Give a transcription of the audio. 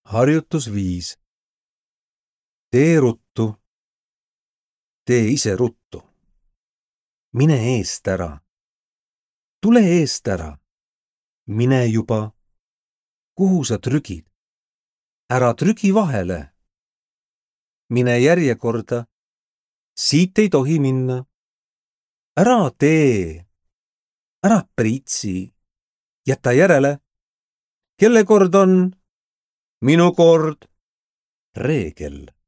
Harjutus 5. Tee ruttu. Tee ise ruttu. Mine eest ära. Tule eest ära. Mine juba. Kuhu sa trügid? Ära trügi vahele. Mine järjekorda. Siit ei tohi minna. Ära tee. Ära pritsi. Jäta järele. Kelle kord on? Minu kord. Reegel.